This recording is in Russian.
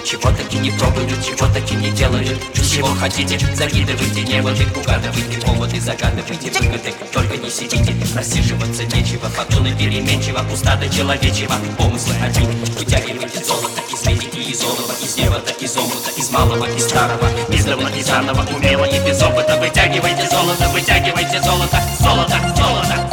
Чего таки не пробуют, чего таки не делают. Чего хотите, закидывайте неводы, угадывайте поводы, загадывайте выгоды. Только не сидите, рассиживаться нечего. Фортуны переменчива, пуста до человечего. Помыслы один, вытягивайте золото из медики, из олова, из невода, из омута, из малого, из старого, издавна, из заново, умело и без опыта. Вытягивайте золото, золото, золото.